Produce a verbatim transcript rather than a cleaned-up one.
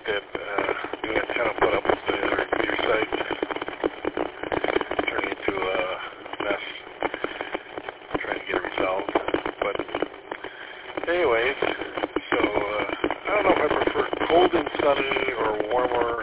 fact that uh, we had to kind of put up with the your site turning into a mess, trying to get it resolved. But anyways, so uh, I don't know if I prefer cold and sunny or warmer